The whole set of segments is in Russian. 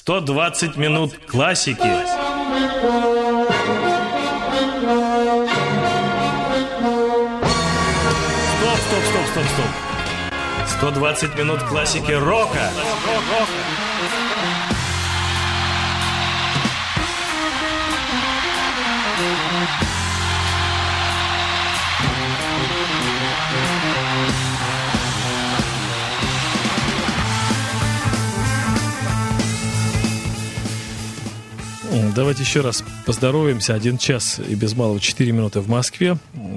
120 минут классики. Стоп. 120 минут классики рока. Давайте еще раз поздороваемся. 1 час и без малого 4 минуты в Москве.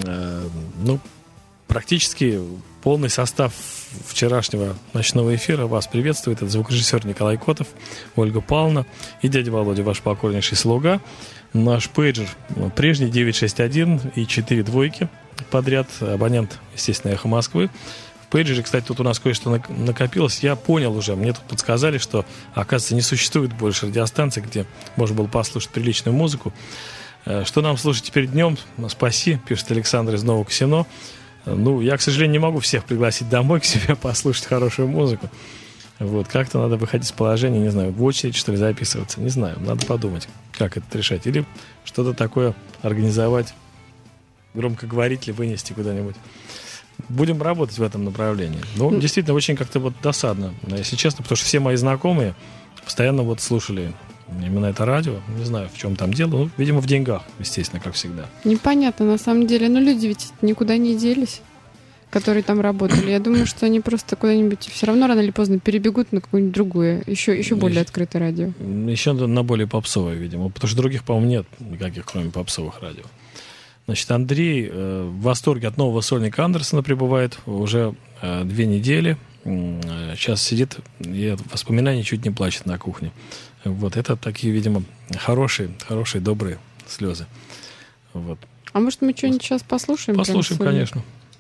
Практически полный состав вчерашнего ночного эфира вас приветствует. Это звукорежиссер Николай Котов, Ольга Павловна и дядя Володя, ваш покорнейший слуга. Наш пейджер прежний 961 и 4 двойки подряд. Абонент, естественно, «Эхо Москвы». В пейджере, кстати, тут у нас кое-что накопилось. Я понял уже, мне тут подсказали, что, оказывается, не существует больше радиостанций, где можно было послушать приличную музыку. Что нам слушать теперь днем? Спаси, пишет Александр из Нового Косино. Я, к сожалению, не могу всех пригласить домой к себе послушать хорошую музыку. Как-то надо выходить из положения, не знаю, в очередь, что ли, записываться. Не знаю, надо подумать, как это решать. Или что-то такое организовать, громкоговоритель вынести куда-нибудь. Будем работать в этом направлении. Действительно, очень как-то досадно, если честно, потому что все мои знакомые постоянно слушали именно это радио. Не знаю, в чем там дело. Видимо, в деньгах, естественно, как всегда. Непонятно, на самом деле. Люди ведь никуда не делись, которые там работали. Я думаю, что они просто куда-нибудь все равно рано или поздно перебегут на какое-нибудь другое, еще более открытое радио. Еще на более попсовое, видимо. Потому что других, по-моему, нет никаких, кроме попсовых радио. Значит, Андрей в восторге от нового сольника Андерсона пребывает уже 2 недели. Сейчас сидит и от воспоминаний чуть не плачет на кухне. Это такие, видимо, хорошие, добрые слезы. А может, мы что-нибудь сейчас послушаем? Послушаем, конечно.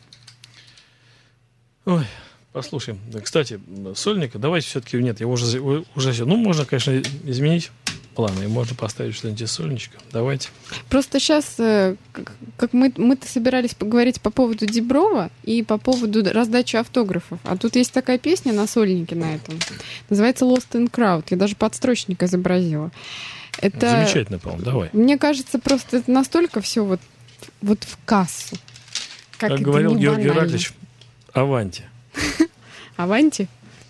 Ой, послушаем. Кстати, сольника, давайте все-таки нет, его уже можно, конечно, изменить планы, и можно поставить что-нибудь из сольничка. Давайте. Просто сейчас, как мы-то собирались поговорить по поводу Диброва и по поводу раздачи автографов. А тут есть такая песня на сольнике на этом. Называется «Lost in Crowd». Я даже подстрочник изобразила. Это, замечательно, по-моему, давай. Мне кажется, просто это настолько все в кассу. Как говорил Георгий Ираклич, аванти. Аванти?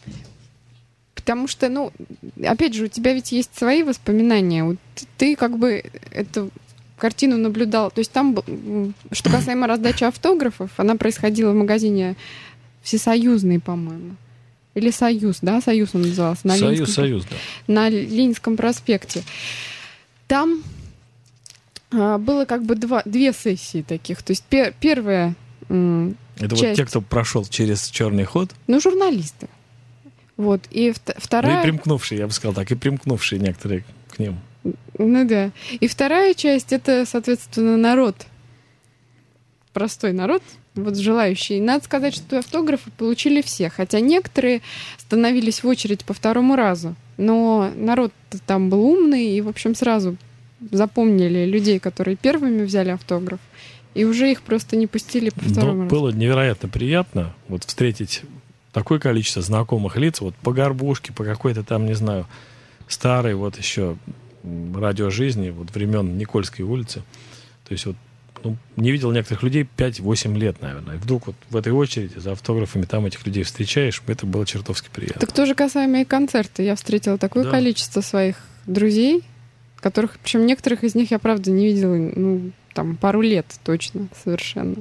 Потому что, опять же, у тебя ведь есть свои воспоминания. Ты эту картину наблюдал. То есть там, что касаемо раздачи автографов, она происходила в магазине Всесоюзный, по-моему. Или Союз, да? Союз он назывался. Союз, да. На Ленинском проспекте. Там было 2 сессии таких. То есть первая это часть... те, кто прошел через черный ход? Журналисты. И вторая... и примкнувшие, я бы сказал так, и примкнувшие некоторые к ним. Да. И вторая часть, это, соответственно, народ. Простой народ, желающий. Надо сказать, что автографы получили все, хотя некоторые становились в очередь по 2-му разу. Но народ там был умный, и, в общем, сразу запомнили людей, которые первыми взяли автограф, и уже их просто не пустили по 2-му разу. Было невероятно приятно встретить такое количество знакомых лиц, по горбушке, по какой-то там, не знаю, старой еще радио жизни, времен Никольской улицы. То есть не видел некоторых людей 5-8 лет, наверное. И вдруг в этой очереди за автографами там этих людей встречаешь, это было чертовски приятно. Так тоже касаемо и концерта. Я встретила такое количество своих друзей, которых, причем некоторых из них я, правда, не видела, пару лет точно совершенно.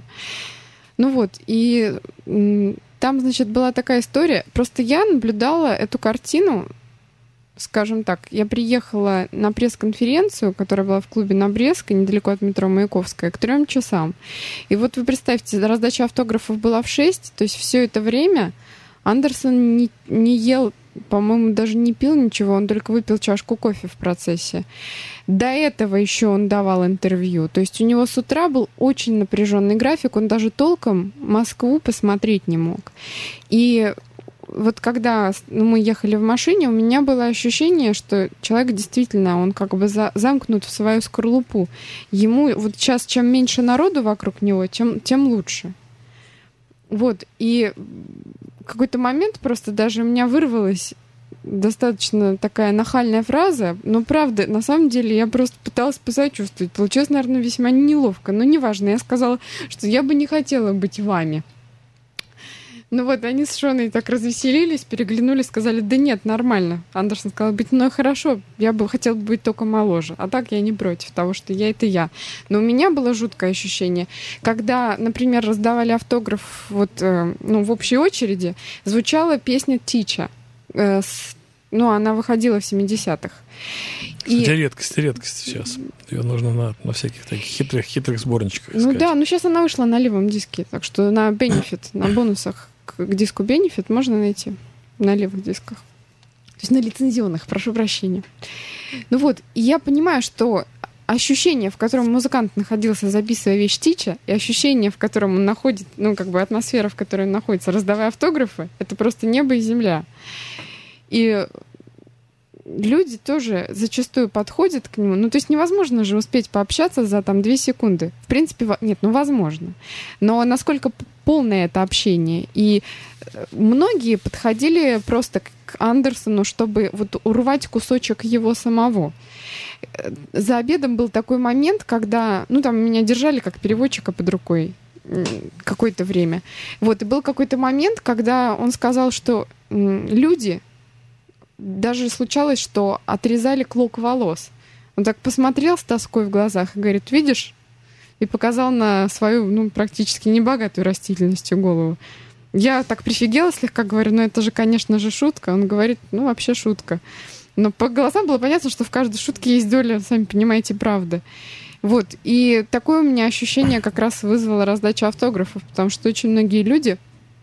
И... Там, значит, была такая история. Просто я наблюдала эту картину, скажем так. Я приехала на пресс-конференцию, которая была в клубе на Брестской, недалеко от метро Маяковская, к 3 часам. И вы представьте, раздача автографов была в 6, то есть все это время Андерсон не ел, по-моему, даже не пил ничего, он только выпил чашку кофе в процессе. До этого еще он давал интервью. То есть у него с утра был очень напряженный график, он даже толком Москву посмотреть не мог. И когда мы ехали в машине, у меня было ощущение, что человек действительно, он замкнут в свою скорлупу. Ему сейчас чем меньше народу вокруг него, тем лучше. И в какой-то момент просто даже у меня вырвалось достаточно такая нахальная фраза, но правда, на самом деле я просто пыталась посочувствовать. Получилось, наверное, весьма неловко, но неважно. Я сказала, что я бы не хотела быть вами. Ну вот, они с Шоной так развеселились, переглянулись, сказали, да нет, нормально. Андерсон сказал, ну хорошо, я бы хотела быть только моложе. А так я не против того, что я — это я. Но у меня было жуткое ощущение, когда, например, раздавали автограф вот, в общей очереди, звучала песня «Тича». Она выходила в 70-х. Кстати, редкость сейчас. Ее нужно на всяких таких хитрых сборничках искать. Ну да, сейчас она вышла на левом диске, так что на Benefit, на бонусах к диску Benefit можно найти на левых дисках. То есть на лицензионных, прошу прощения. Ну вот, и я понимаю, что ощущение, в котором музыкант находился, записывая вещь Тича, и ощущение, в котором он находит, атмосфера, в которой он находится, раздавая автографы, это просто небо и земля. И люди тоже зачастую подходят к нему. То есть невозможно же успеть пообщаться за 2 секунды. В принципе, возможно. Но насколько полное это общение. И многие подходили просто к Андерсону, чтобы урвать кусочек его самого. За обедом был такой момент, когда, меня держали как переводчика под рукой какое-то время. И был какой-то момент, когда он сказал, что люди... Даже случалось, что отрезали клок волос. Он так посмотрел с тоской в глазах и говорит, видишь? И показал на свою, практически небогатую растительностью голову. Я так прифигела слегка, говорю, это же, конечно же, шутка. Он говорит, вообще шутка. Но по глазам было понятно, что в каждой шутке есть доля, сами понимаете, правды. И такое у меня ощущение как раз вызвало раздачу автографов, потому что очень многие люди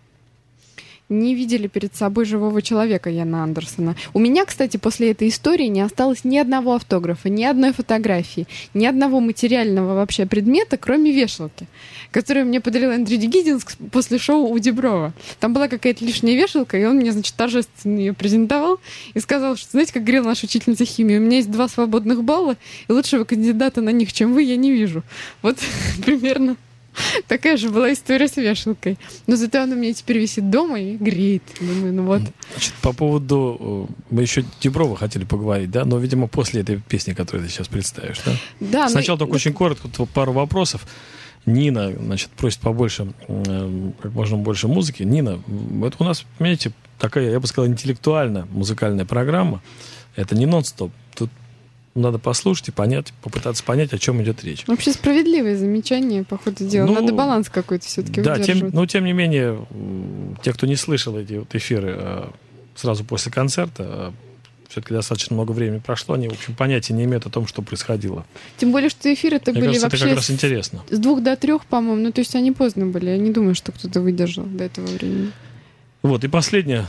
не видели перед собой живого человека Яна Андерсона. У меня, кстати, после этой истории не осталось ни одного автографа, ни одной фотографии, ни одного материального вообще предмета, кроме вешалки, которую мне подарил Эндрю Гиддинс после шоу у Диброва. Там была какая-то лишняя вешалка, и он мне, торжественно ее презентовал и сказал, что, знаете, как говорила наша учительница химии, у меня есть 2 свободных балла, и лучшего кандидата на них, чем вы, я не вижу. Примерно такая же была история с вешалкой. Но зато она у меня теперь висит дома и греет. Думаю, Значит, по поводу... Мы еще Диброва хотели поговорить, да? Но, видимо, после этой песни, которую ты сейчас представишь, да? Да. Сначала только очень коротко, пару вопросов. Нина, просит побольше, как можно больше музыки. Нина, это у нас, понимаете, такая, я бы сказал, интеллектуальная музыкальная программа. Это не нон-стоп. Тут надо послушать и попытаться понять, о чем идет речь. Вообще справедливое замечание, по ходу дела. Надо баланс какой-то все-таки выдерживать. Да, тем не менее, те, кто не слышал эти эфиры сразу после концерта, все-таки достаточно много времени прошло, они, в общем, понятия не имеют о том, что происходило. Тем более, что эфиры-то были кажется, вообще это как раз интересно. С 2 до 3, по-моему. То есть они поздно были. Я не думаю, что кто-то выдержал до этого времени. И последнее,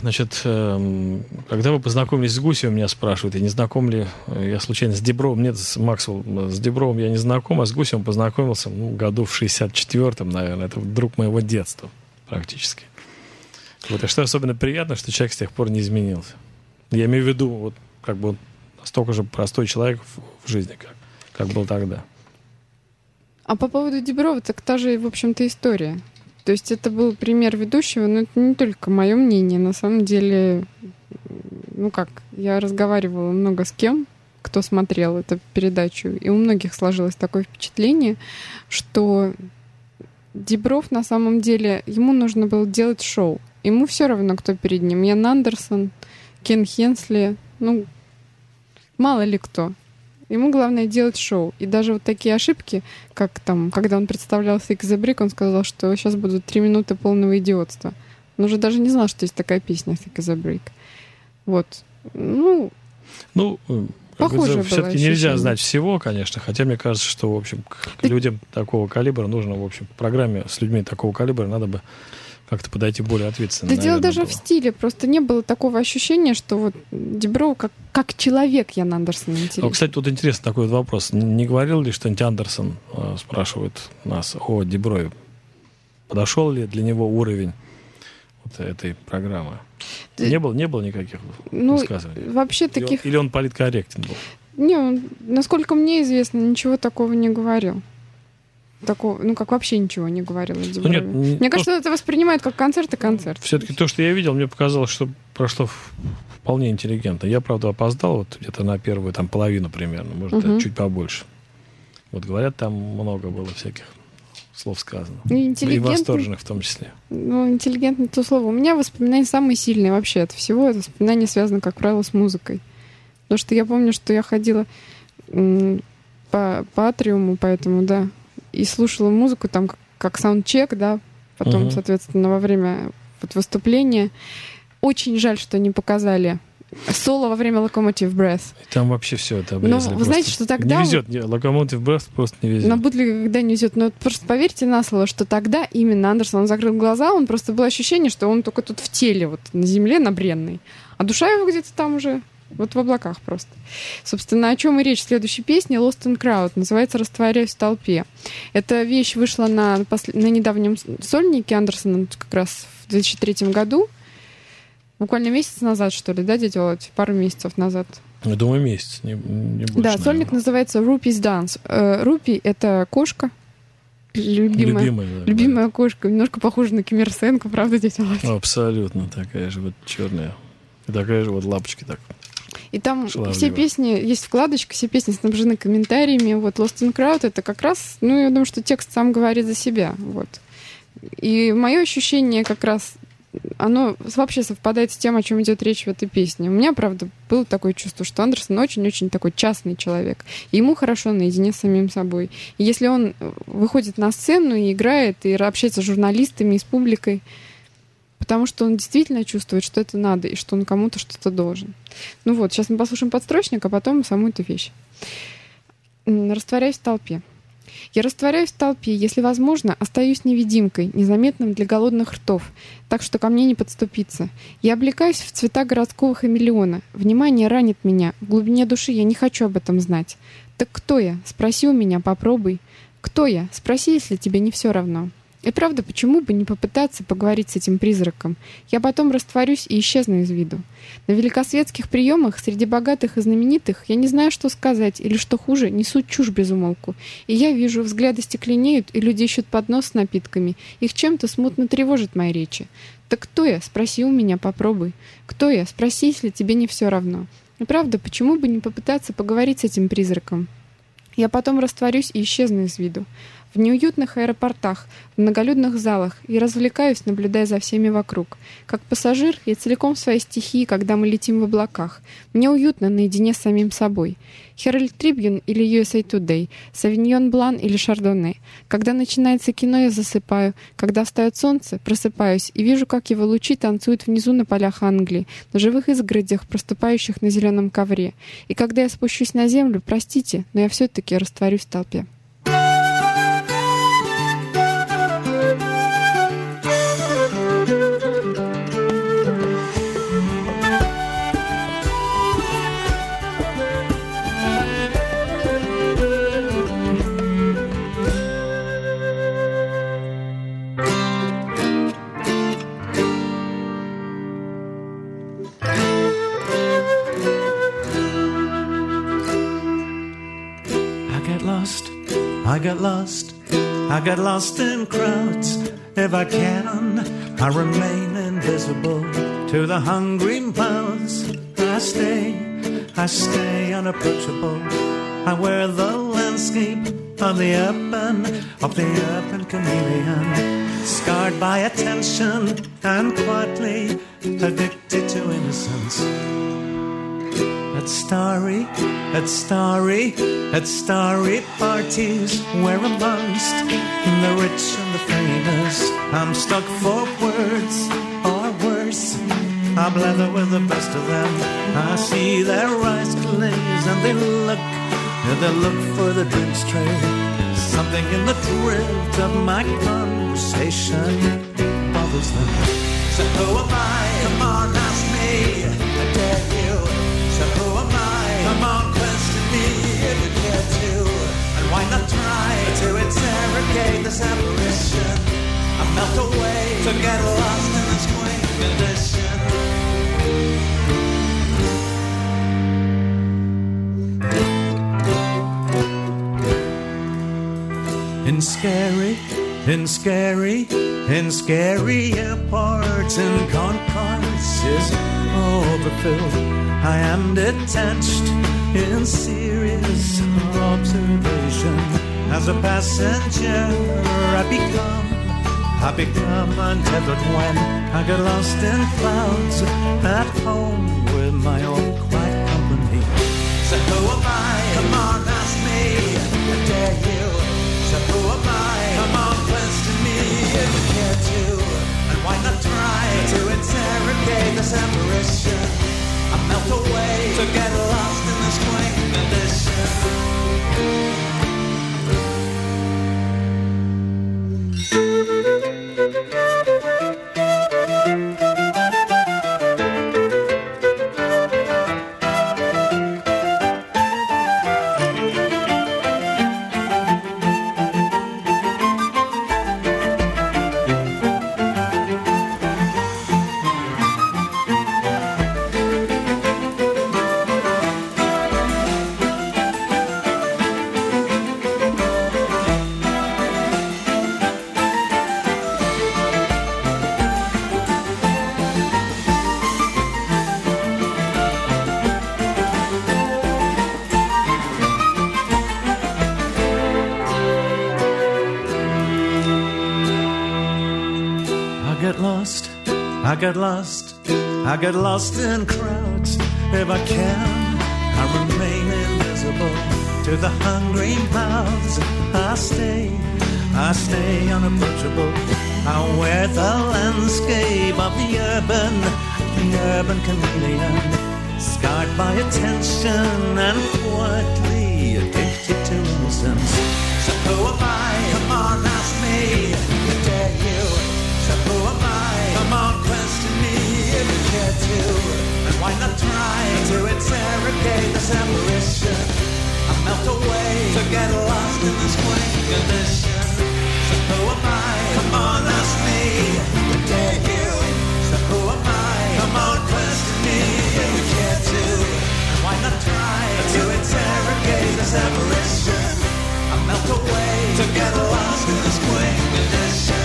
когда вы познакомились с Гусевым, меня спрашивают, и не знаком ли я случайно с Дибровым? Нет, с Максвелл, с Дибровым я не знаком, а с Гусевым познакомился, году в 64-м, наверное. Это друг моего детства, практически. И что особенно приятно, что человек с тех пор не изменился. Я имею в виду, он настолько же простой человек в жизни, как был тогда. А по поводу Диброва, так та же, в общем-то, история. То есть это был пример ведущего, но это не только мое мнение. На самом деле, я разговаривала много с кем, кто смотрел эту передачу, и у многих сложилось такое впечатление, что Дибров на самом деле, ему нужно было делать шоу. Ему все равно, кто перед ним. Ян Андерсон, Кен Хенсли, мало ли кто. Ему главное делать шоу. И даже такие ошибки, как когда он представлялся X The Brick, он сказал, что сейчас будут 3 минуты полного идиотства. Он уже даже не знал, что есть такая песня X The Brick. Похоже все-таки нельзя знать всего, конечно, хотя мне кажется, что, в общем, к людям такого калибра нужно, в общем, в программе с людьми такого калибра надо бы как-то подойти более ответственно. Да дело даже в стиле. Просто не было такого ощущения, что Дибров как человек Ян Андерсон интересен. Кстати, тут интересный такой вопрос. Не говорил ли что-нибудь Андерсон, спрашивает нас, о Диброве? Подошел ли для него уровень этой программы? Не было никаких высказываний? Вообще таких... Или он политкорректен был? Не, насколько мне известно, ничего такого не говорил. такого, ну, как вообще ничего не говорил о Дуброве. Мне кажется, это воспринимают как концерт и концерт. Все-таки то, что я видел, мне показалось, что прошло вполне интеллигентно. Я, правда, опоздал вот где-то на первую там половину примерно, может, чуть побольше. Вот говорят, там много было всяких слов сказано. И восторженных в том числе. Ну, интеллигентно то слово. У меня воспоминания самые сильные вообще от всего. Это воспоминания связаны, как правило, с музыкой. Потому что я помню, что я ходила по атриуму, поэтому, да, и слушала музыку там как саундчек, да, потом, соответственно, во время вот выступления. Очень жаль, что не показали соло во время Locomotive Breath. Там вообще все это обрезали. Но вы знаете, что тогда... Не везет. Locomotive Breath просто не везет. На бутлеге когда не везет. Но просто поверьте на слово, что тогда именно Андерсон, он закрыл глаза, он просто было ощущение, что он только тут в теле, вот на земле, на бренной. А душа его где-то там уже, вот в облаках просто. Собственно, о чем и речь в следующей песне Lost in Crowd. Называется «Растворяюсь в толпе». Эта вещь вышла на недавнем сольнике Андерсона как раз в 2003 году. Буквально месяц назад, что ли, да, дядя Володь? Пару месяцев назад. Я думаю, месяц, не больше. Да, сольник называется Rupee's Dance. Рупи — это кошка. Любимая кошка. Немножко похожа на Ким Ир Сенка, правда, дядя Володь? Абсолютно такая же вот черная. И такая же вот лапочки так. И там все песни, есть вкладочка, все песни снабжены комментариями. Вот Lost in Crowd — это как раз, ну, я думаю, что текст сам говорит за себя. Вот. И мое ощущение как раз... Оно вообще совпадает с тем, о чем идет речь в этой песне. У меня, правда, было такое чувство, что Андерсон очень-очень такой частный человек. И ему хорошо наедине с самим собой. И если он выходит на сцену и играет, и общается с журналистами, и с публикой, потому что он действительно чувствует, что это надо, и что он кому-то что-то должен. Ну вот, сейчас мы послушаем подстрочник, а потом саму эту вещь. «Растворяюсь в толпе». Я растворяюсь в толпе, если возможно, остаюсь невидимкой, незаметным для голодных ртов, так что ко мне не подступиться. Я облекаюсь в цвета городского хамелеона. Внимание ранит меня. В глубине души я не хочу об этом знать. Так кто я? Спроси у меня, попробуй. Кто я? Спроси, если тебе не все равно. И правда, почему бы не попытаться поговорить с этим призраком? Я потом растворюсь и исчезну из виду. На великосветских приемах среди богатых и знаменитых я не знаю, что сказать, или, что хуже, несут чушь без умолку. И я вижу, взгляды стекленеют, и люди ищут поднос с напитками. Их чем-то смутно тревожит мои речи. Так кто я? Спроси у меня, попробуй. Кто я? Спроси, если тебе не все равно. И правда, почему бы не попытаться поговорить с этим призраком? Я потом растворюсь и исчезну из виду. В неуютных аэропортах, в многолюдных залах и развлекаюсь, наблюдая за всеми вокруг. Как пассажир, я целиком в своей стихии, когда мы летим в облаках. Мне уютно наедине с самим собой. Herald Tribune или USA Today, Sauvignon Blanc или Chardonnay. Когда начинается кино, я засыпаю. Когда встает солнце, просыпаюсь и вижу, как его лучи танцуют внизу на полях Англии, на живых изгородях, проступающих на зеленом ковре. И когда я спущусь на землю, простите, но я все-таки растворюсь в толпе. I get lost in crowds. If I can, I remain invisible to the hungry mouths. I stay unapproachable. I wear the landscape of the urban chameleon, scarred by attention and quietly addicted to innocence. At starry parties where amongst the rich and the famous I'm stuck for words or worse. I blather with the best of them. I see their eyes glaze and they look for the drinks tray. Something in the drift of my conversation bothers them. So who am I? Come on, ask me. I dare you. So who am I? Come on, question me if you care to. And why not try to interrogate this apparition? I melt away to get lost in this quaint condition. In in scary airports and concourses overfilled. I am detached in serious observation. As a passenger, I become untethered when I get lost in clouds at home with my own quiet company. So who am I? Come on, ask me. I dare you. So who am I? Come on, question me if you care to. And why not try to interrogate this apparition? I melt away to get lost in this quaint condition. I get lost in crowds. If I can, I remain invisible to the hungry mouths. I stay unapproachable. I wear the landscape of the urban chameleon, scarred by attention and quietly addicted to innocence. So who am I? Come on, ask me. I dare you. So who am I? Come on, question me if you care to. And why not try to interrogate this apparition? I melt away to get lost in this quaint condition. So who am I? Come on, ask me. I dare you. So who am I? Come on, question me if you care to. And why not try to interrogate this apparition? I melt away to get lost in this quaint condition.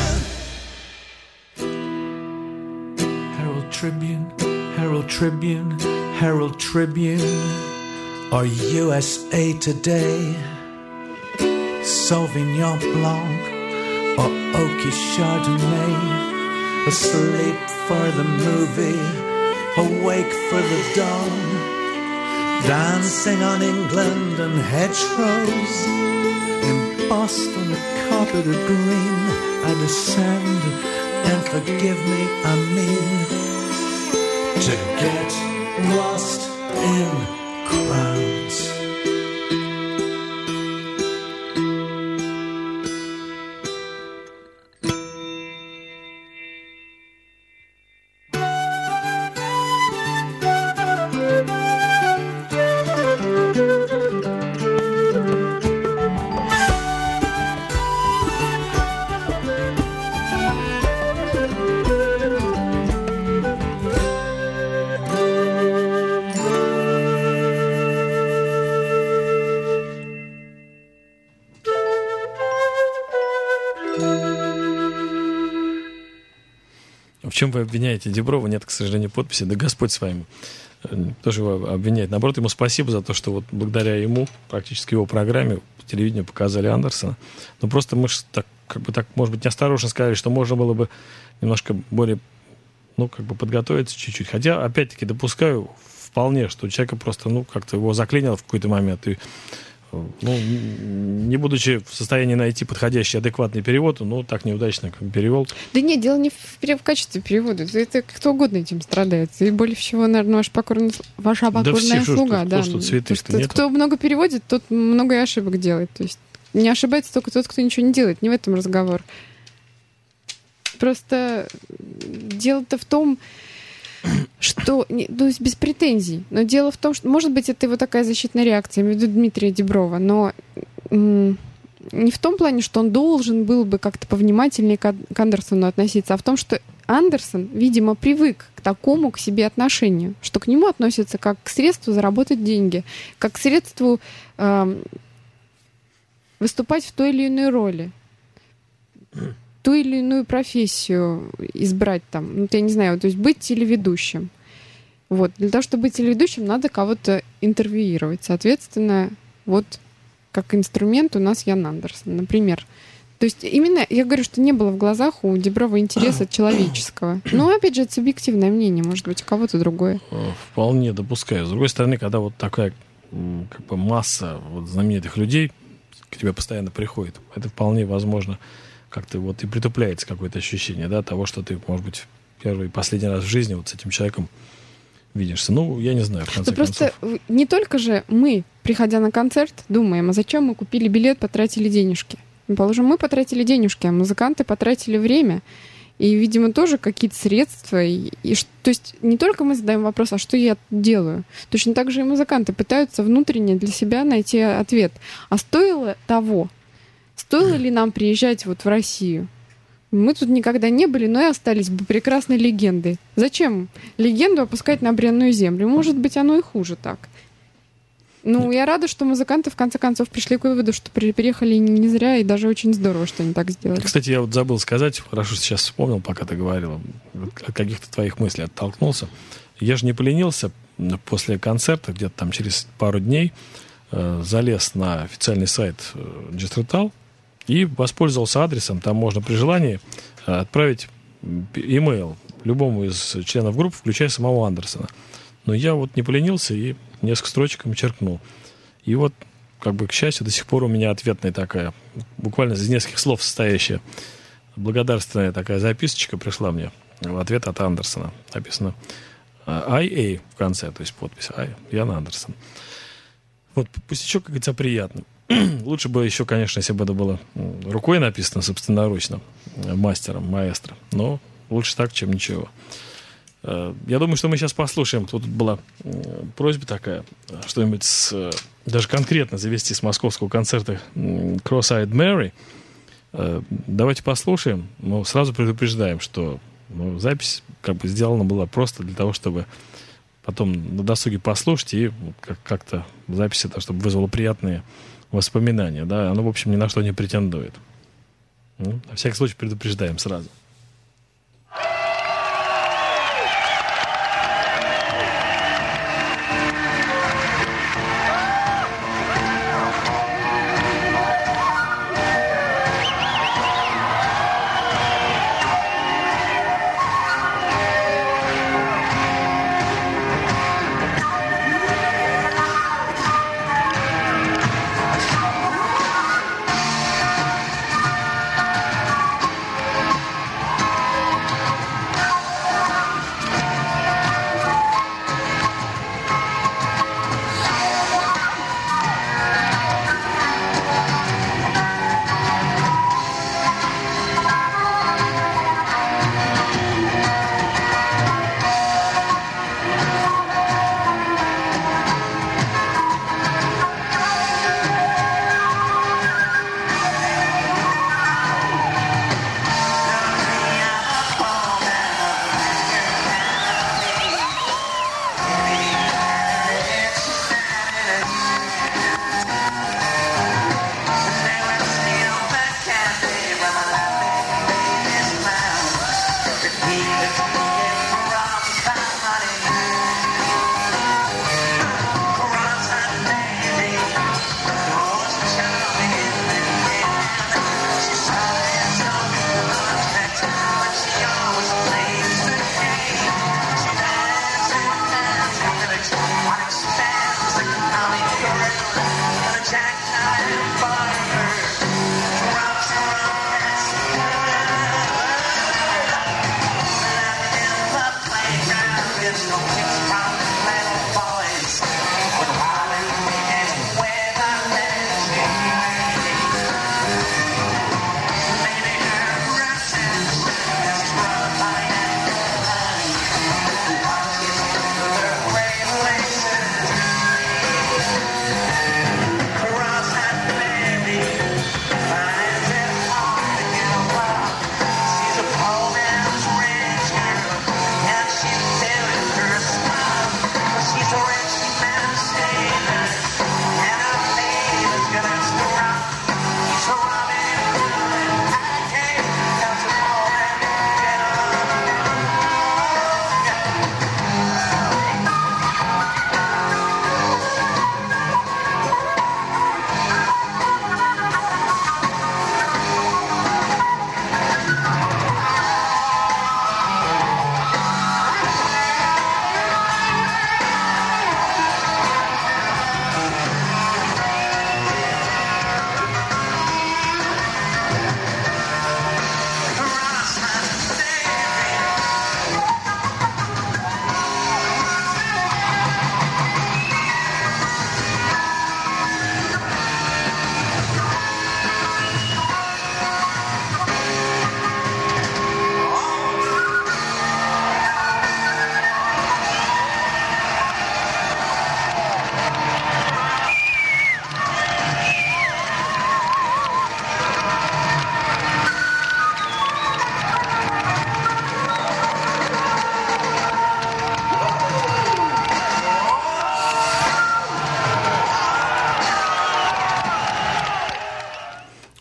Herald Tribune, or USA Today, Sauvignon Blanc, or Oaky Chardonnay, asleep for the movie, awake for the dawn, dancing on England and hedgerows, in Boston a carpeted green, I descend, and forgive me, I mean, to get lost in crowds. В чем вы обвиняете Диброва? Нет, к сожалению, подписи. Да Господь с вами. Тоже его обвиняет. Наоборот, ему спасибо за то, что вот благодаря ему, практически его программе, по телевидению показали Андерсона. Но просто мы так, может быть, неосторожно сказали, что можно было бы немножко более, подготовиться чуть-чуть. Хотя, опять-таки, допускаю вполне, что человека просто, как-то его заклинило в какой-то момент. И, не будучи в состоянии найти подходящий, адекватный перевод, так неудачно перевел. Да нет, дело не в качестве перевода. Это кто угодно этим страдает. И более всего, наверное, ваша покорная слуга. Да, что цветы-то нет. Кто много переводит, тот много и ошибок делает. То есть не ошибается только тот, кто ничего не делает. Не в этом разговор. Просто дело-то в том, что, без претензий, но дело в том, что, может быть, это его такая защитная реакция, я имею в виду Дмитрия Диброва, но не в том плане, что он должен был бы как-то повнимательнее к Андерсону относиться, а в том, что Андерсон, видимо, привык к такому к себе отношению, что к нему относятся как к средству заработать деньги, как к средству выступать в той или иной роли. ту или иную профессию избрать там, ну, я не знаю, то есть быть телеведущим. Вот. Для того, чтобы быть телеведущим, надо кого-то интервьюировать. Соответственно, вот как инструмент у нас Ян Андерсон, например. То есть именно, я говорю, что не было в глазах у Диброва интереса человеческого. Но, опять же, это субъективное мнение, может быть, у кого-то другое. Вполне допускаю. С другой стороны, когда вот такая как бы масса вот знаменитых людей к тебе постоянно приходит, это вполне возможно как-то вот и притупляется какое-то ощущение, да, того, что ты, может быть, первый и последний раз в жизни вот с этим человеком видишься. Ну, я не знаю, в конце концов. Просто не только же мы, приходя на концерт, думаем, а зачем мы купили билет, потратили денежки. Положим, мы потратили денежки, а музыканты потратили время. И, видимо, тоже какие-то средства. То есть не только мы задаем вопрос, а что я делаю? Точно так же и музыканты пытаются внутренне для себя найти ответ. А стоило того? Стоило ли нам приезжать вот в Россию? Мы тут никогда не были, но и остались бы прекрасной легендой. Зачем легенду опускать на бренную землю? Может быть, оно и хуже так. Ну, я рада, что музыканты в конце концов пришли к выводу, что переехали не зря, и даже очень здорово, что они так сделали. Кстати, я вот забыл сказать, хорошо, что сейчас вспомнил, пока ты говорила, от каких-то твоих мыслей оттолкнулся. Я же не поленился после концерта, где-то там через пару дней, залез на официальный сайт Джестритал и воспользовался адресом. Там можно при желании отправить имейл любому из членов группы, включая самого Андерсона. Но я вот не поленился и несколько строчек им черкнул. И вот, как бы, к счастью, до сих пор у меня ответная такая, буквально из нескольких слов состоящая, благодарственная такая записочка пришла мне в ответ от Андерсона. Написано IA в конце, то есть подпись Ян Андерсон. Вот пустячок, как говорится, приятно. Лучше бы еще, конечно, если бы это было рукой написано, собственноручно, мастером, маэстро. Но лучше так, чем ничего. Я думаю, что мы сейчас послушаем. Тут была просьба такая, что-нибудь даже конкретно завести с московского концерта Cross-Eyed Mary. Давайте послушаем. Но сразу предупреждаем, что запись как бы сделана была просто для того, чтобы потом на досуге послушать и как-то запись это, чтобы вызвало приятные воспоминания. Да? Оно, в общем, ни на что не претендует. На всякий случай предупреждаем сразу.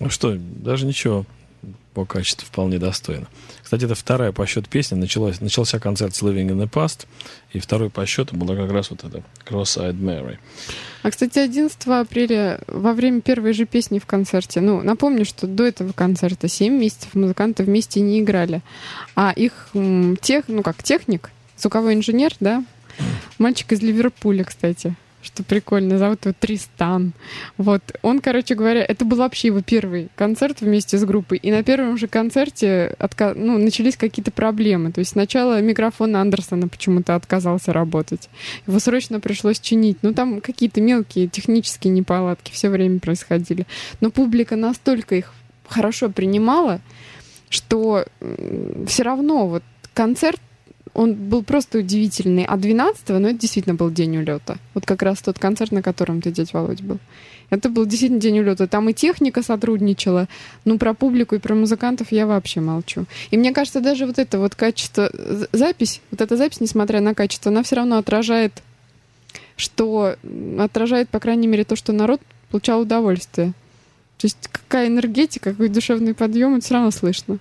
Ну что, даже ничего, по качеству вполне достойно. Кстати, это вторая по счету песня. Начался концерт с Living in the Past, и второй по счету была как раз вот эта Cross-Eyed Mary. А, кстати, 11 апреля во время первой же песни в концерте, напомню, что до этого концерта 7 месяцев музыканты вместе не играли. А их техник, звуковой инженер, да, мальчик из Ливерпуля, кстати, что прикольно, зовут его Тристан. Вот, он, короче говоря, это был вообще его первый концерт вместе с группой, и на первом же концерте начались какие-то проблемы. То есть сначала микрофон Андерсона почему-то отказался работать. Его срочно пришлось чинить. Там какие-то мелкие технические неполадки все время происходили. Но публика настолько их хорошо принимала, что все равно вот концерт, он был просто удивительный. А 12-го, это действительно был день улета. Вот как раз тот концерт, на котором ты, дядя Володь, был. Это был действительно день улета. Там и техника сотрудничала. Про публику и про музыкантов я вообще молчу. И мне кажется, даже вот это вот качество, эта запись, несмотря на качество, она все равно отражает, по крайней мере, то, что народ получал удовольствие. То есть какая энергетика, какой душевный подъем, это все равно слышно.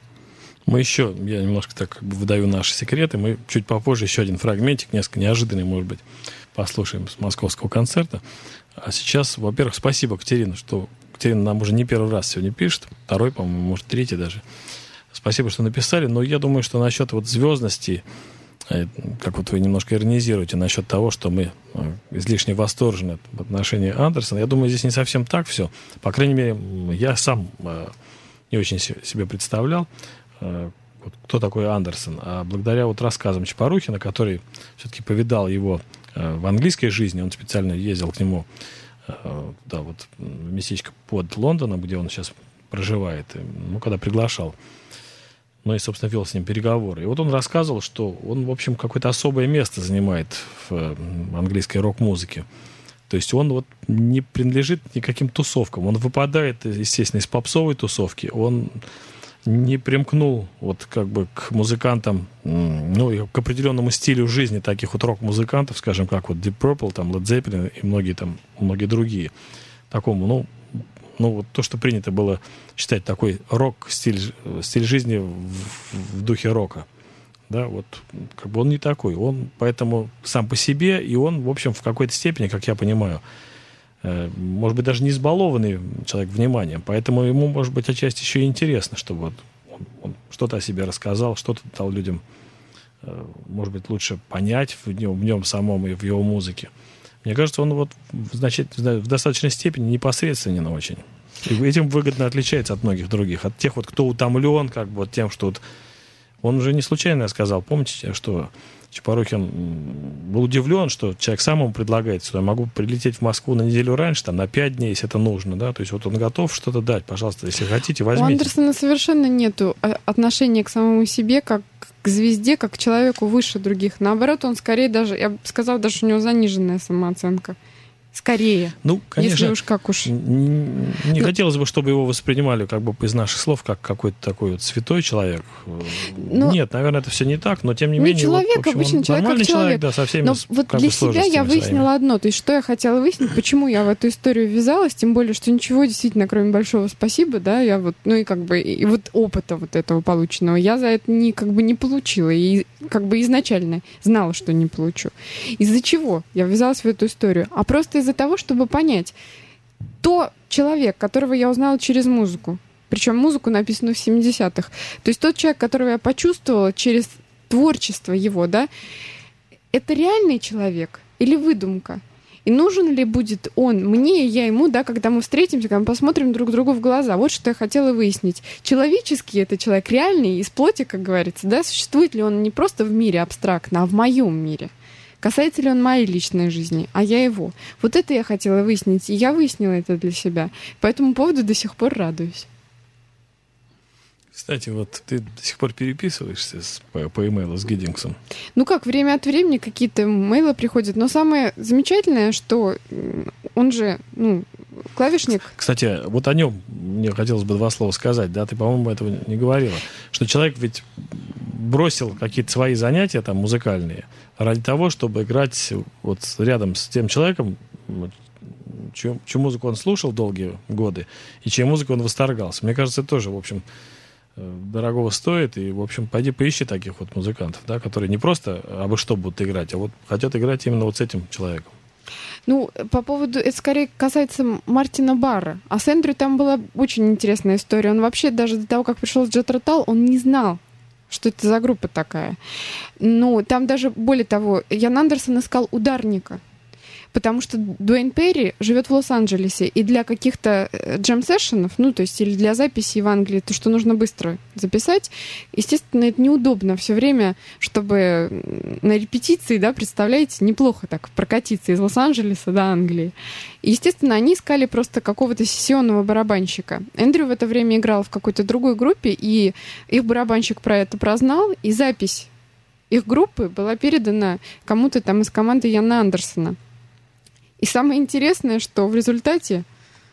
Я немножко так выдаю наши секреты, мы чуть попозже еще один фрагментик, несколько неожиданный, может быть, послушаем с московского концерта. А сейчас, во-первых, спасибо, Катерина, что Катерина нам уже не первый раз сегодня пишет, второй, по-моему, может, третий даже. Спасибо, что написали, но я думаю, что насчет звездности, как вы немножко иронизируете насчет того, что мы излишне восторжены в отношении Андерсона, я думаю, здесь не совсем так все. По крайней мере, я сам не очень себе представлял, кто такой Андерсон. А благодаря рассказам Чапорухина, который все-таки повидал его в английской жизни, он специально ездил к нему в местечко под Лондоном, где он сейчас проживает, когда приглашал. И, собственно, вел с ним переговоры. И он рассказывал, что он, в общем, какое-то особое место занимает в английской рок-музыке. То есть он не принадлежит никаким тусовкам. Он выпадает, естественно, из попсовой тусовки. Он не примкнул к музыкантам, к определенному стилю жизни таких рок-музыкантов, скажем, как Deep Purple, Led Zeppelin и многие другие. Такому, то, что принято было считать такой рок-стиль жизни в духе рока. Да, он не такой. Он поэтому сам по себе, и он, в общем, в какой-то степени, как я понимаю, может быть, даже не избалованный человек вниманием. Поэтому ему, может быть, отчасти еще и интересно, чтобы он что-то о себе рассказал, что-то дал людям, может быть, лучше понять в нем самом и в его музыке. Мне кажется, он в достаточной степени непосредственен очень. И этим выгодно отличается от многих других. От тех, кто утомлен, тем, что он уже не случайно сказал. Помните, что Чапорухин был удивлен, что человек сам ему предлагает, что я могу прилететь в Москву на неделю раньше, на 5 дней, если это нужно, да, то есть он готов что-то дать, пожалуйста, если хотите, возьмите. У Андерсона совершенно нету отношения к самому себе, как к звезде, как к человеку выше других. Наоборот, он скорее даже, я бы сказала, даже у него заниженная самооценка. Скорее. Конечно, если не хотелось бы, чтобы его воспринимали из наших слов как какой-то такой святой человек. Нет, наверное, это все не так, но тем не менее... Человек, обычный человек, нормальный как человек. Да, со всеми но для себя я выяснила одно. То есть, что я хотела выяснить, почему я в эту историю ввязалась, тем более, что ничего действительно, кроме большого спасибо, да, я и опыта этого полученного, я за это не получила. И изначально знала, что не получу. Из-за чего я ввязалась в эту историю? А просто из-за того, чтобы понять, человек, которого я узнала через музыку, причем музыку, написанную в 70-х, то есть тот человек, которого я почувствовала через творчество его, да, это реальный человек или выдумка? И нужен ли будет он мне и я ему, да, когда мы встретимся, когда мы посмотрим друг другу в глаза? Вот что я хотела выяснить. Человеческий это человек, реальный, из плоти, как говорится, да, существует ли он не просто в мире абстрактно, а в моем мире? Касается ли он моей личной жизни, а я его? Вот это я хотела выяснить, и я выяснила это для себя. По этому поводу до сих пор радуюсь. Кстати, ты до сих пор переписываешься по имейлу с Гиддингсом? Время от времени какие-то мейлы приходят. Но самое замечательное, что он же, клавишник. Кстати, о нем мне хотелось бы 2 слова сказать. Да, ты, по-моему, этого не говорила. Что человек ведь бросил какие-то свои занятия музыкальные ради того, чтобы играть рядом с тем человеком, чью музыку он слушал долгие годы, и чьей музыкой он восторгался. Мне кажется, это тоже, в общем, дорогого стоит. И, в общем, пойди поищи таких вот музыкантов, да, которые не просто абы что будут играть, а вот хотят играть именно вот с этим человеком. Ну, по поводу, это скорее касается Мартина Барра. А с Эндрю там была очень интересная история. Он вообще даже до того, как пришел в Jethro Tull, он не знал, что это за группа такая. Ну, там даже, более того, Ян Андерсон искал ударника. Потому что Дуэйн Перри живет в Лос-Анджелесе, и для каких-то джем-сессионов, ну, то есть или для записи в Англии, то, что нужно быстро записать, естественно, это неудобно все время, чтобы на репетиции, да, представляете, неплохо так прокатиться из Лос-Анджелеса до Англии. И, естественно, они искали просто какого-то сессионного барабанщика. Эндрю в это время играл в какой-то другой группе, и их барабанщик про это прознал, и запись их группы была передана кому-то там из команды Яна Андерсона. И самое интересное, что в результате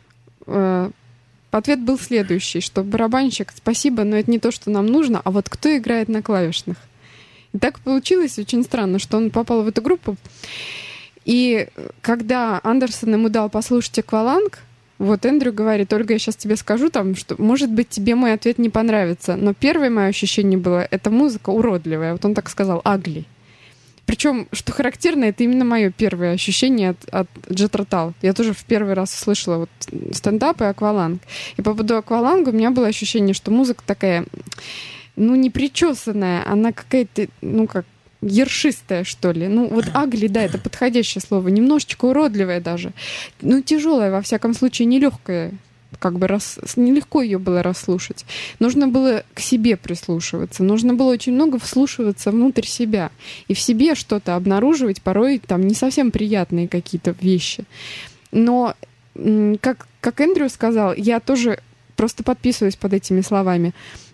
ответ был следующий, что барабанщик, спасибо, но это не то, что нам нужно, а вот кто играет на клавишных. И так получилось очень странно, что он попал в эту группу. И когда Андерсон ему дал послушать «Акваланг», вот Эндрю говорит: Ольга, я сейчас тебе скажу, там, что, может быть, тебе мой ответ не понравится, но первое мое ощущение было, эта музыка уродливая. Вот он так сказал, «ugly». Причем, что характерно, это именно мое первое ощущение от Jethro Tull. Я тоже в первый раз услышала вот стендап и «Акваланг». И по поводу «Акваланга» у меня было ощущение, что музыка такая, ну, не причесанная, она какая-то, ну, как ершистая, что ли. Ну, вот «агли», да, это подходящее слово. Немножечко уродливая даже. Ну, тяжелая, во всяком случае, нелегкая. Как бы нелегко ее было расслушать. Нужно было к себе прислушиваться. Нужно было очень много вслушиваться внутрь себя. И в себе что-то обнаруживать, порой там не совсем приятные какие-то вещи. Но, как Эндрю сказал, я тоже просто подписываюсь под этими словами.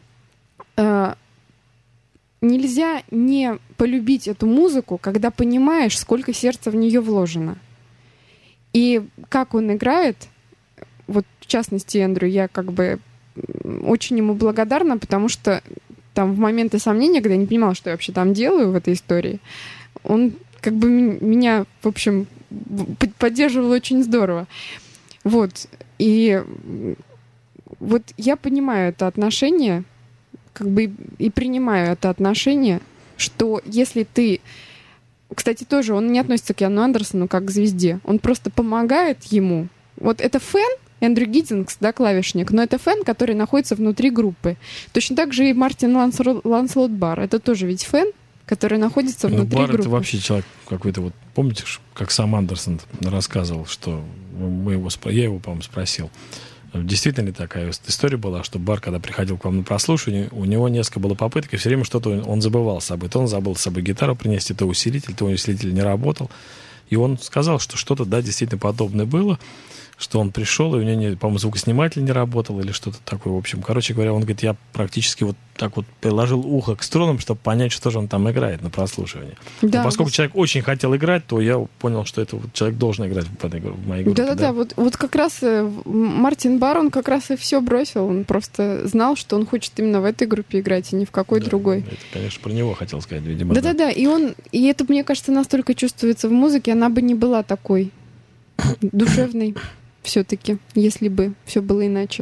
Нельзя не полюбить эту музыку, когда понимаешь, сколько сердца в нее вложено. И как он играет, вот в частности, Эндрю, я как бы очень ему благодарна, потому что там в моменты сомнения, когда я не понимала, что я вообще там делаю в этой истории, он как бы меня, в общем, поддерживал очень здорово. Вот. И вот я понимаю это отношение, как бы и принимаю это отношение, что если ты... Кстати, тоже он не относится к Яну Андерсону как к звезде. Он просто помогает ему. Вот это фэн, Эндрю Гиддингс, да, клавишник, но это фэн, который находится внутри группы. Точно так же и Мартин Ланселот Барр. Это тоже ведь фэн, который находится внутри Барр группы. Это вообще человек какой-то, вот помните, как сам Андерсон рассказывал, что я его, по-моему, спросил, действительно ли такая история была, что Барр, когда приходил к вам на прослушивание, у него несколько было попыток, и все время что-то он забывал с собой. То он забыл с собой гитару принести, то усилитель не работал. И он сказал, что что-то, да, действительно подобное было, что он пришел, и у него, по-моему, звукосниматель не работал или что-то такое. В общем, короче говоря, он говорит, я практически вот так вот приложил ухо к струнам, чтобы понять, что же он там играет на прослушивании. Да, поскольку человек очень хотел играть, то я понял, что это вот человек должен играть в моей группе. Да-да-да, вот как раз Мартин Барр, он как раз и все бросил. Он просто знал, что он хочет именно в этой группе играть, и ни в какой другой. Это, конечно, про него хотел сказать, видимо. Да-да-да, и это, мне кажется, настолько чувствуется в музыке, она бы не была такой душевной все-таки, если бы все было иначе.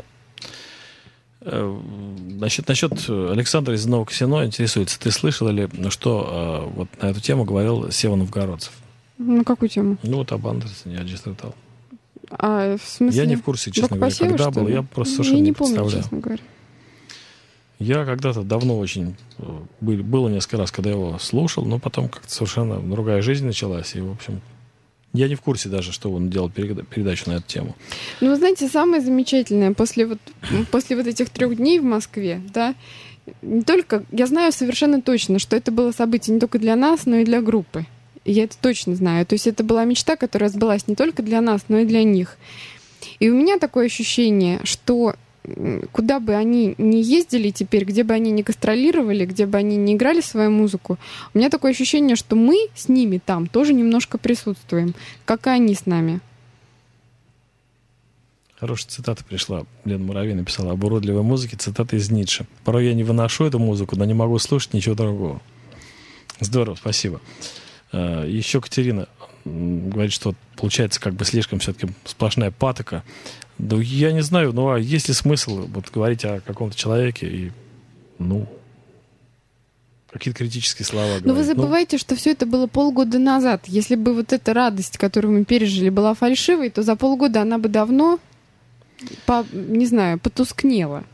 Насчет Александра из Нового Косино интересуется, ты слышал ли, что вот на эту тему говорил Сева Новгородцев? На какую тему? Ну, вот об Андерсоне, о Jethro Tull. А, в смысле? Я не в курсе, честно говоря, когда был, я просто совершенно не представляю. Помню, честно говоря. Я когда-то давно очень... Было несколько раз, когда я его слушал, но потом как-то совершенно другая жизнь началась, и, в общем... Я не в курсе даже, что он делал передачу на эту тему. Ну, вы знаете, самое замечательное, после вот этих 3 дней в Москве, да, не только... Я знаю совершенно точно, что это было событие не только для нас, но и для группы. И я это точно знаю. То есть это была мечта, которая сбылась не только для нас, но и для них. И у меня такое ощущение, что куда бы они ни ездили теперь, где бы они ни гастролировали, где бы они ни играли свою музыку, у меня такое ощущение, что мы с ними там тоже немножко присутствуем, как и они с нами. Хорошая цитата пришла. Лена Муравей написала об уродливой музыке, цитата из Ницше. «Порой я не выношу эту музыку, но не могу слушать ничего другого». Здорово, спасибо. Еще Катерина говорит, что получается как бы слишком все-таки сплошная патока. Да я не знаю, ну а есть ли смысл вот говорить о каком-то человеке и, ну, какие-то критические слова говорить? Но вы забываете, что все это было полгода назад. Если бы вот эта радость, которую мы пережили, была фальшивой, то за полгода она бы давно, не знаю, потускнела.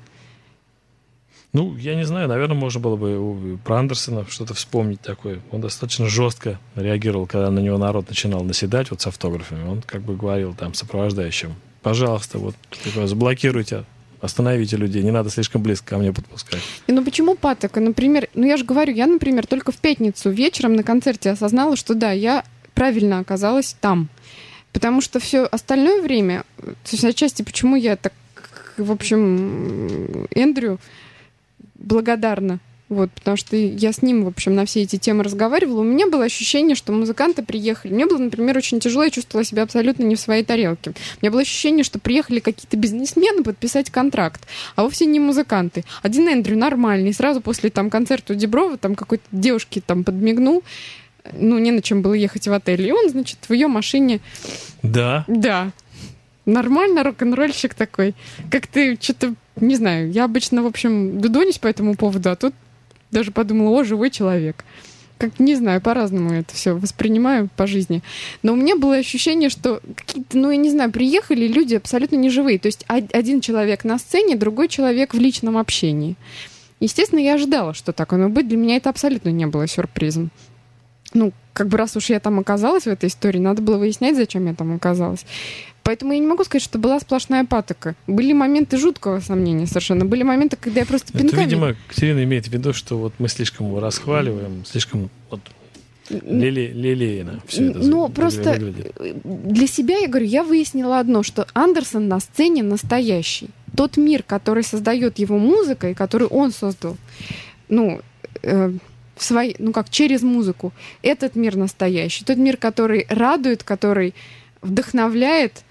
Ну, я не знаю, наверное, можно было бы про Андерсона что-то вспомнить такое. Он достаточно жестко реагировал, когда на него народ начинал наседать вот с автографами. Он как бы говорил там сопровождающим: пожалуйста, вот заблокируйте, остановите людей, не надо слишком близко ко мне подпускать. И ну почему патока? Например, я же говорю, я, например, только в пятницу вечером на концерте осознала, что да, я правильно оказалась там. Потому что все остальное время, то есть отчасти почему я так, в общем, Эндрю благодарна. Вот, потому что я с ним, в общем, на все эти темы разговаривала. У меня было ощущение, что музыканты приехали. Мне было, например, очень тяжело, я чувствовала себя абсолютно не в своей тарелке. У меня было ощущение, что приехали какие-то бизнесмены подписать контракт, а вовсе не музыканты. Один Эндрю нормальный, сразу после там концерта у Диброва там какой-то девушке там подмигнул. Ну, не на чем было ехать в отель. И он, значит, в ее машине... Да? Да. Нормально, рок-н-ролльщик такой. Как ты что-то... Не знаю, я обычно, в общем, дудонюсь по этому поводу, а тут даже подумала: о, живой человек. Как, не знаю, по-разному это все воспринимаю по жизни. Но у меня было ощущение, что какие-то, ну, я не знаю, приехали люди абсолютно неживые. То есть один человек на сцене, другой человек в личном общении. Естественно, я ожидала, что так оно будет. Для меня это абсолютно не было сюрпризом. Ну, как бы раз уж я там оказалась в этой истории, надо было выяснять, зачем я там оказалась. Поэтому я не могу сказать, что была сплошная патока. Были моменты жуткого сомнения совершенно. Были моменты, когда я просто пинками... Это, видимо, Катерина имеет в виду, что вот мы слишком его расхваливаем, слишком вот лелеяно все это Ну, просто выглядит. Для себя, я говорю, я выяснила одно, что Андерсон на сцене настоящий. Тот мир, который создает его музыка, и который он создал, ну, через музыку, этот мир настоящий. Тот мир, который радует, который вдохновляет,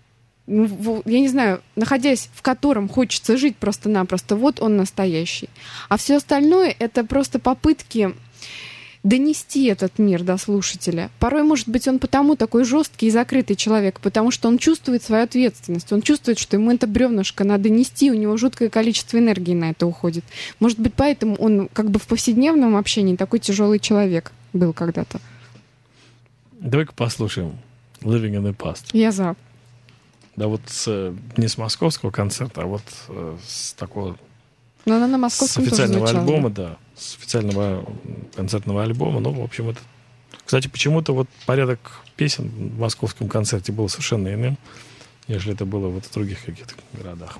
я не знаю, находясь в котором хочется жить просто-напросто, вот он настоящий. А все остальное — это просто попытки донести этот мир до слушателя. Порой, может быть, он потому такой жесткий и закрытый человек, потому что он чувствует свою ответственность, он чувствует, что ему это бревнышко надо нести, у него жуткое количество энергии на это уходит. Может быть, поэтому он как бы в повседневном общении такой тяжелый человек был когда-то. Давай-ка послушаем «Living in the Past». Я за. Да, вот не с московского концерта, а вот с такого... Но она на московском с официального тоже звучала, альбома, да, с официального концертного альбома. Ну, в общем, это... Кстати, почему-то вот порядок песен в московском концерте был совершенно иным, нежели это было вот в других каких-то городах.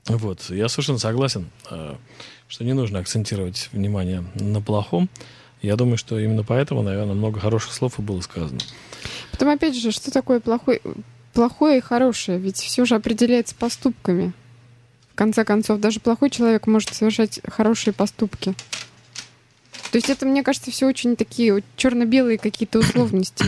Вот, я совершенно согласен, что не нужно акцентировать внимание на плохом. Я думаю, что именно поэтому, наверное, много хороших слов и было сказано. Потом, опять же, что такое плохое и хорошее? Ведь все же определяется поступками. В конце концов, даже плохой человек может совершать хорошие поступки. То есть это, мне кажется, все очень такие черно-белые какие-то условности.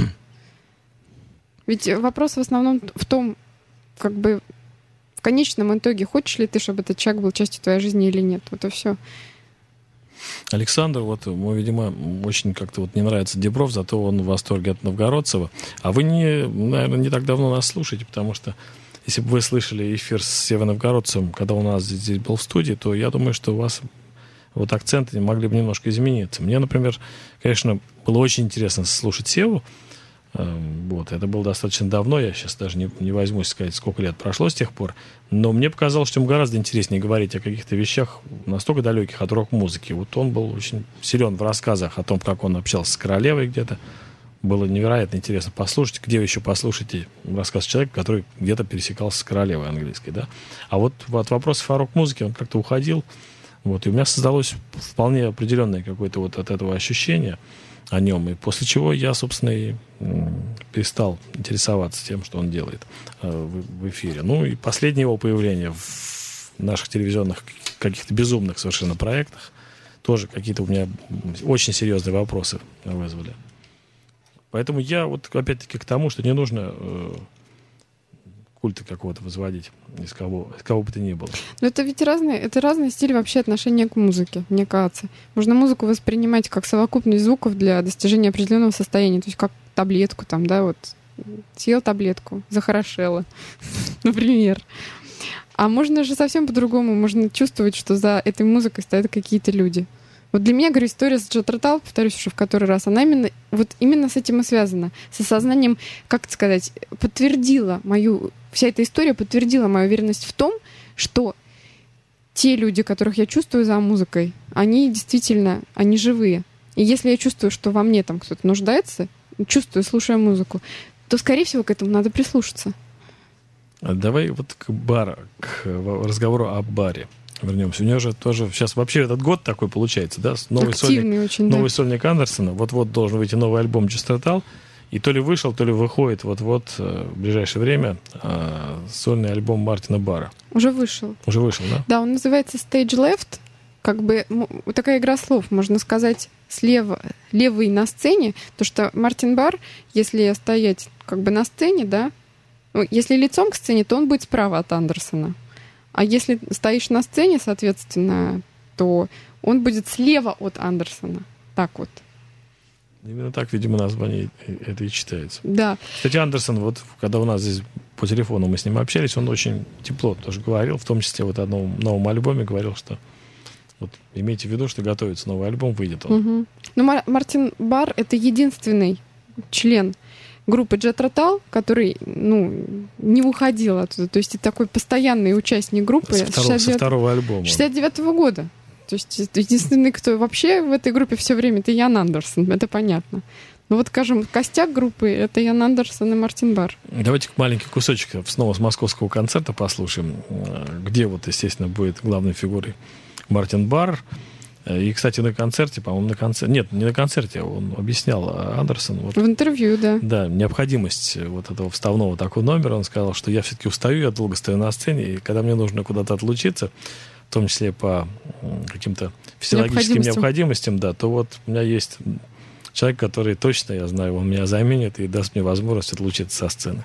Ведь вопрос в основном в том, как бы в конечном итоге, хочешь ли ты, чтобы этот человек был частью твоей жизни или нет. Вот и все. Александр, вот ему, видимо, очень как-то вот не нравится Дебров, зато он в восторге от Новгородцева. А вы, наверное, не так давно нас слушаете, потому что если бы вы слышали эфир с Севой Новгородцем, когда у нас здесь был в студии, то я думаю, что у вас вот акценты могли бы немножко измениться. Мне, например, конечно, было очень интересно слушать Севу. Вот, это было достаточно давно, я сейчас даже не возьмусь сказать, сколько лет прошло с тех пор, но мне показалось, что ему гораздо интереснее говорить о каких-то вещах настолько далеких от рок-музыки. Вот он был очень силен в рассказах о том, как он общался с королевой где-то. Было невероятно интересно послушать. Где вы еще послушаете рассказ человека, который где-то пересекался с королевой английской, да? А вот от вопросов о рок-музыке он как-то уходил. Вот, и у меня создалось вполне определенное какое-то вот от этого ощущение о нем. И после чего я, собственно, и перестал интересоваться тем, что он делает в эфире. Ну и последнее его появление в наших телевизионных каких-то безумных совершенно проектах тоже какие-то у меня очень серьезные вопросы вызвали. Поэтому я вот опять-таки к тому, что не нужно культа какого-то возводить из кого бы то ни было. Но это ведь разный стиль вообще отношения к музыке, мне кажется. Можно музыку воспринимать как совокупность звуков для достижения определенного состояния, то есть как таблетку там, да, вот съел таблетку, захорошело, например. А можно же совсем по-другому, можно чувствовать, что за этой музыкой стоят какие-то люди. Вот для меня, говорю, история с Джет Ротал, повторюсь уже в который раз, она именно с этим и связана. С осознанием, как это сказать, вся эта история подтвердила мою уверенность в том, что те люди, которых я чувствую за музыкой, они действительно, они живые. И если я чувствую, что во мне там кто-то нуждается, чувствую, слушая музыку, то, скорее всего, к этому надо прислушаться. Давай вот к разговору о баре вернемся. У него же тоже сейчас вообще этот год такой получается, да? Новый сольник Андерсона. Вот-вот должен выйти новый альбом Just Total. И то ли вышел, то ли выходит вот-вот в ближайшее время сольный альбом Мартина Барра. Уже вышел, да? Да, он называется Stage Left. Как бы такая игра слов, можно сказать, левый на сцене. То, что Мартин Барр, если стоять как бы на сцене, да, если лицом к сцене, то он будет справа от Андерсона. А если стоишь на сцене, соответственно, то он будет слева от Андерсона. Так вот. Именно так, видимо, название это и читается. Да. Кстати, Андерсон, вот когда у нас здесь по телефону мы с ним общались, он очень тепло тоже говорил, в том числе вот о новом альбоме, говорил, что вот имейте в виду, что готовится новый альбом, выйдет он. Угу. Ну, Мартин Барр — это единственный член группы Джет Ротал, который, не уходил оттуда. То есть это такой постоянный участник группы со второго альбома. 69-го года. То есть единственный, кто вообще в этой группе все время, это Ян Андерсон, это понятно. Но вот, скажем, костяк группы — это Ян Андерсон и Мартин Барр. Давайте маленький кусочек снова с московского концерта послушаем, где вот, естественно, будет главной фигурой Мартин Барр. И, кстати, на концерте, по-моему, Нет, не на концерте, он объяснял Андерсон. В интервью, да. Да, необходимость вот этого вставного такого номера. Он сказал, что я все-таки устаю, я долго стою на сцене, и когда мне нужно куда-то отлучиться, в том числе по каким-то физиологическим необходимостям, да, то вот у меня есть человек, который точно, я знаю, он меня заменит и даст мне возможность отлучиться со сцены.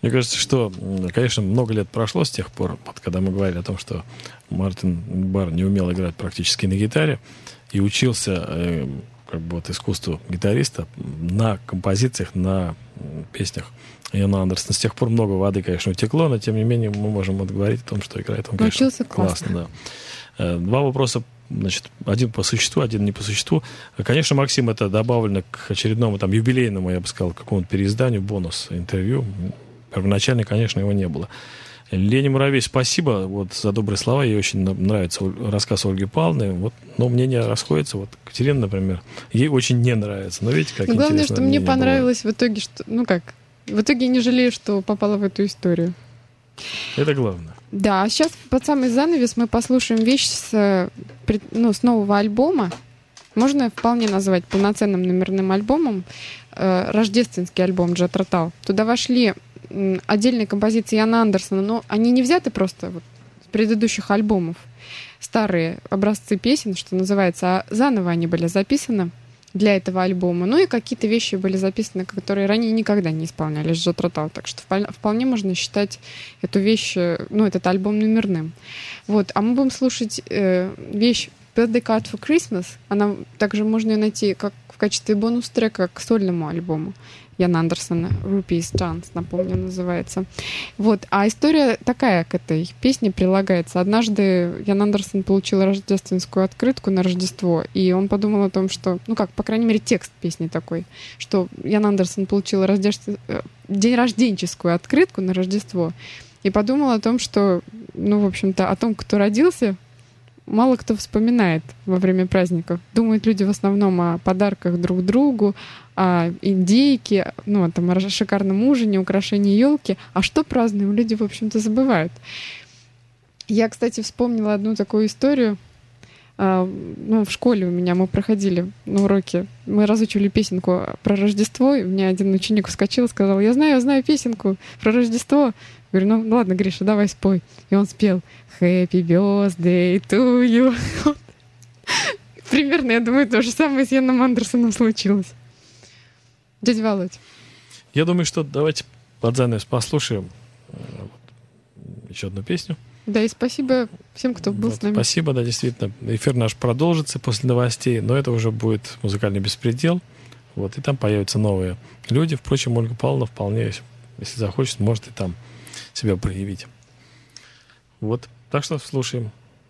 Мне кажется, что, конечно, много лет прошло с тех пор, вот, когда мы говорили о том, что Мартин Барр не умел играть практически на гитаре и учился как бы вот искусству гитариста на композициях, на песнях Яна Андерсона. С тех пор много воды, конечно, утекло, но тем не менее мы можем вот говорить о том, что играет он, конечно, учился классно. Да. Два вопроса. Значит, один по существу, один не по существу. Конечно, Максим, это добавлено к очередному там юбилейному, я бы сказал, какому-то переизданию, бонус интервью. Первоначально, конечно, его не было. Лене Муравей, спасибо вот за добрые слова. Ей очень нравится рассказ Ольги Павловны. Вот, но мнения расходятся. Вот Катерина, например, ей очень не нравится. Но видите, как интересно. Главное, что мне понравилось в итоге, что, в итоге не жалею, что попала в эту историю. Это главное. Да, а сейчас под самый занавес мы послушаем вещь с нового альбома. Можно вполне назвать полноценным номерным альбомом. Рождественский альбом Джет Ротал. Туда вошли отдельные композиции Яна Андерсона, но они не взяты просто вот с предыдущих альбомов. Старые образцы песен, что называется, а заново они были записаны для этого альбома. Ну и какие-то вещи были записаны, которые ранее никогда не исполнялись Джет Ротал. Так что вполне можно считать эту вещь, этот альбом номерным. Вот. А мы будем слушать вещь Birthday Card for Christmas. Она также можно ее найти как в качестве бонус-трека к сольному альбому Яна Андерсона, Rupees Chance, напомню, называется. Вот. А история такая к этой песне прилагается. Однажды Ян Андерсон получил рождественскую открытку на Рождество, и он подумал о том, что, по крайней мере, текст песни такой, что Ян Андерсон получил день-рожденческую открытку на Рождество, и подумал о том, что, в общем-то, о том, кто родился, мало кто вспоминает во время праздников. Думают люди в основном о подарках друг другу, о индейке, о шикарном ужине, украшении елки. А что празднуем, люди, в общем-то, забывают. Я, кстати, вспомнила одну такую историю. В школе у меня мы проходили на уроке, мы разучивали песенку про Рождество, и у меня один ученик вскочил и сказал: я знаю песенку про Рождество. Говорю, ладно, Гриша, давай спой. И он спел Happy Birthday to you. Примерно, я думаю, то же самое с Яном Андерсоном случилось. Дядя Володь. Я думаю, что давайте под занавес послушаем еще одну песню. Да, и спасибо всем, кто был с нами. Спасибо, да, действительно. Эфир наш продолжится после новостей, но это уже будет музыкальный беспредел. Вот, и там появятся новые люди. Впрочем, Ольга Павловна вполне, если захочет, может и там себя проявить. Вот, так что слушаем.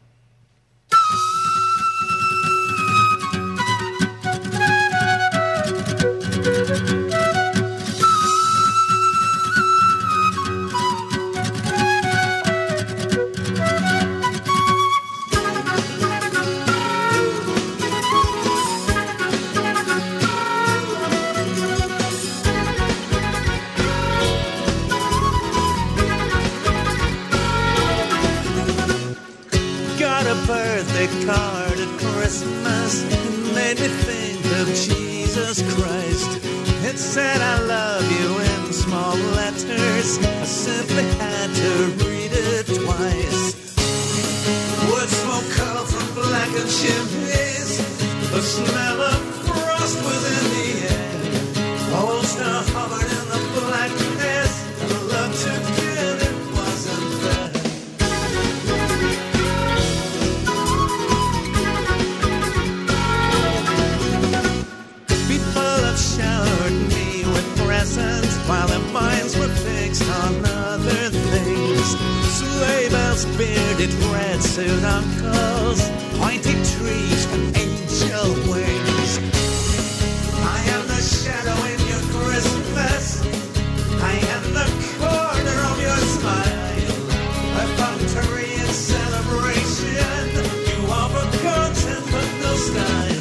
Card at Christmas, it made me think of Jesus Christ. It said I love you in small letters, I simply had to read it twice. Wood smoke curled from blackened chimneys, the smell of frost was in the air. Old star hovered in the blackness, and the love to give it wasn't there. Showered me with presents while their minds were fixed on other things. Sleigh bells, bearded red suit uncles, pointy trees and angel wings. I am the shadow in your Christmas, I am the corner of your smile. A factory in celebration, you offer content but no style.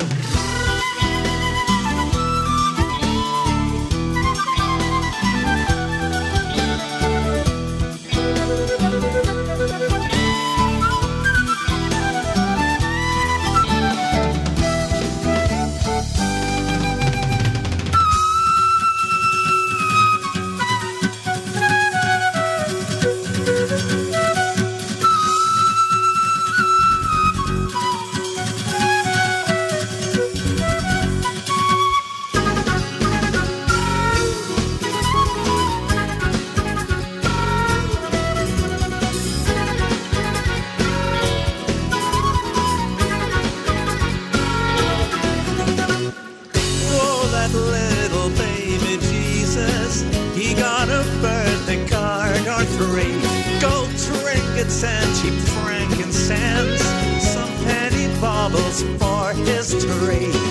trinkets and cheap frankincense, some penny baubles for his trade.